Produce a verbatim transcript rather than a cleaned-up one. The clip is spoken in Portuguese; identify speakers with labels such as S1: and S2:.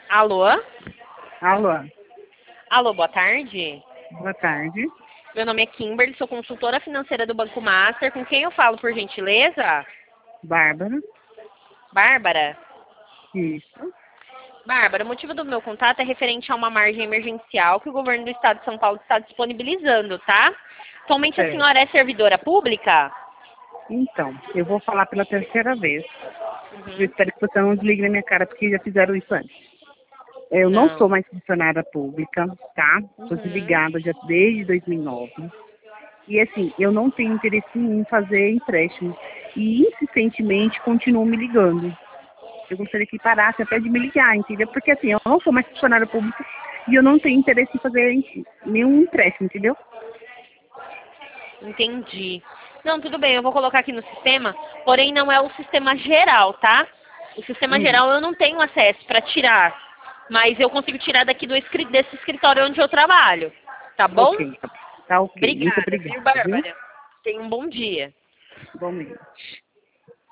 S1: Alô?
S2: Alô,
S1: Alô, boa tarde.
S2: boa tarde.
S1: Meu nome é Kimberly, sou consultora financeira do Banco Master. Com quem eu falo, por gentileza?
S2: Bárbara,
S1: Bárbara?
S2: isso.
S1: Bárbara, o motivo do meu contato é referente a uma margem emergencial que o governo do estado de São Paulo está disponibilizando, tá? Atualmente a
S2: Certo.
S1: senhora é servidora pública?
S2: Então, eu vou falar pela terceira vez. Eu
S1: Uhum.
S2: espero que você não desligue na minha cara, porque já fizeram isso antes. Eu não sou
S1: Não.
S2: mais funcionária pública, tá? Estou
S1: Uhum.
S2: desligada já desde dois mil e nove. E assim, eu não tenho interesse em fazer empréstimo. E insistentemente continuam me ligando. Eu gostaria que parasse até de me ligar, entendeu? Porque assim, eu não sou mais funcionária pública e eu não tenho interesse em fazer nenhum empréstimo, entendeu?
S1: Entendi. Não, tudo bem, eu vou colocar aqui no sistema, porém não é o sistema geral, tá? O sistema
S2: Hum,
S1: geral eu não tenho acesso para tirar, mas eu consigo tirar daqui do escri- desse escritório onde eu trabalho, tá bom?
S2: ok, tá, tá ok. Muito
S1: Obrigada, viu,
S2: obrigada, viu?
S1: Bárbara? Tenha um bom dia.
S2: Igualmente.